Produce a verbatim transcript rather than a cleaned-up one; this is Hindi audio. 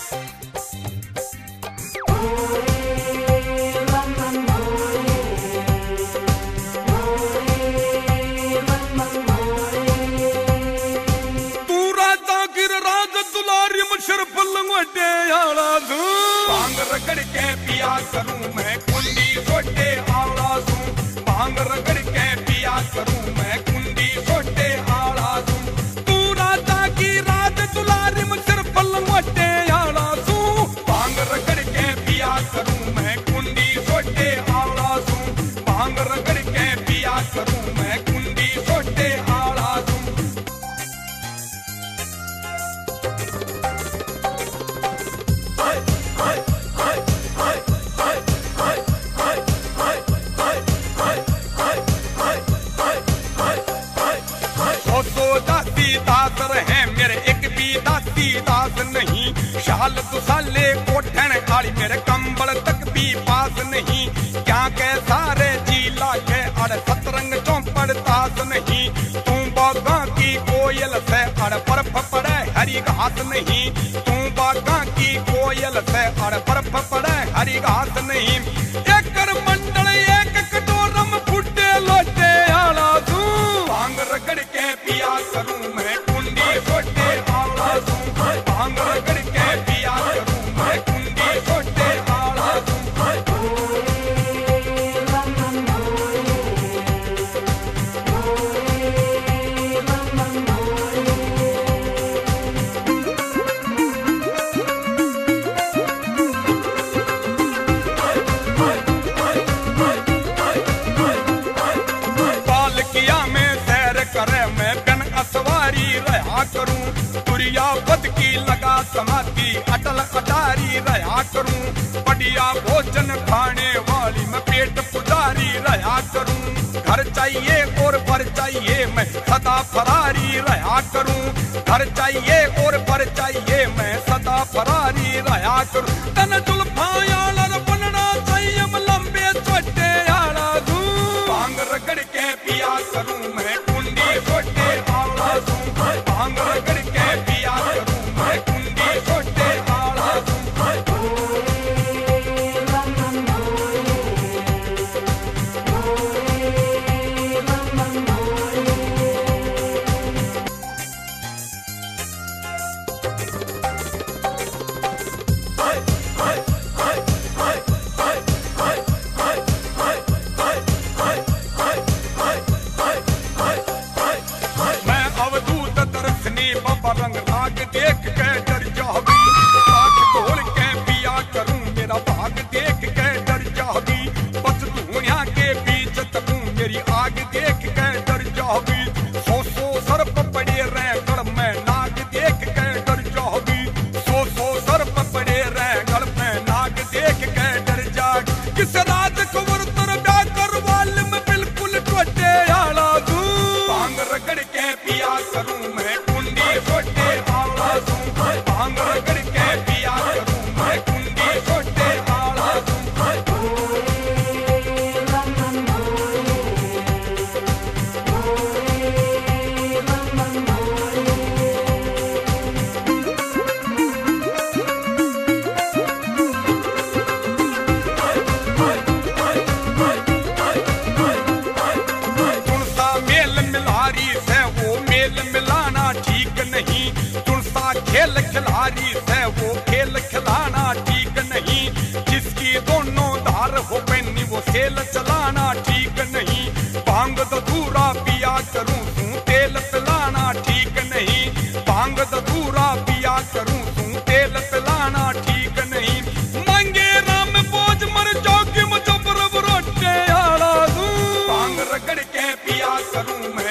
भांग रगड़ के पिया करूं मैं कुंडी छोटे आला दूं, भांग रगड़ के पिया करूं मैं कुंडी छोटे आला दूं। तू राजा की रात दुलारी मुझर पल मोटे आला दूं, भांग रगड़ के पिया करूं मैं कुंडी छोटे आला दूं, भांग रगड़ के पिया करूं मैं कुंडी छोटे आला दूं। दास है मेरे एक भी दासी दास नहीं, शाल दुसाले कोठन काली मेरे कंबल तक भी पास नहीं। क्या कह सारे जिला के अड़ सतरंग चौपड़ तास नहीं, तू बागा की कोयल से अड़ बर्फ पड़े हरी घास नहीं, तू बागा की कोयल से अड़ बर्फ पड़े हरी घास नहीं। एक मंडल एक कटोरम फुटे लोटे आला दूं, भांग रगड़ के पिया करूं मैं कुंडी छोटे आला दूं, भांग रगड़ के पिया करूं मैं कुंडी छोटे आला दूं। पालकिया में सैर करे मैं बिन असवारी रहा करूं, तुरिया बद की लगा समाती अटल अटारी रहा करूं। बढ़िया भोजन खाने वाली मैं पेट पुजारी रहा करूं, घर चाहिए और पर चाहिए मैं सदा फरारी रहा करूं, घर चाहिए और पर चाहिए मैं सदा फरारी रहा करूं। तन जुल्फां आलर बनना चाहिए लंबे छोटे आला दूं, भांग रगड़ के पिया करूं मैं कुंडी छोटे आला दूं, भांग रगड़ के पिया करूं मैं कुंडी छोटे आला दूं। रंग राग देख के डर जाओगी, साथ ढोल के पिया करूं मेरा भाग देख के डर जाओगी। बस दुनिया के बीच तकूं मेरी आग देख के डर जाओगी, सौ सौ सर्प पड़े रह गढ़ में नाग देख के डर जाओगी, सौ सौ सर्प पड़े रह गढ़ में नाग देख के डर जाओगी। किस रात कुंवर तर ब्याह कर वाल में बिल्कुल टोटे आला दूं, भांग रगड़ के पिया करूं मैं कुंडी छोटे आला दूं, भांग रगड़ के पिया करूं मैं कुंडी छोटे आला दूं। तुलसा मेल मिलारी से वो मेल मिलाना ठीक नहीं, तुलसा खेल खिलारी से वो खेल खिलाना ठीक नहीं। जिसकी दोनों धार हो पैनी वो खेल चलाना ठीक नहीं, भांग धतूरा पिया करूं तू तेल पिलाना ठीक नहीं, भांग धतूरा पिया करूं तू तेल पिलाना ठीक नहीं। मांगे राम बोझ मर जाओगी मुझे बरबर रोटे आला दूं, भांग रगड़ के पिया करूं मैं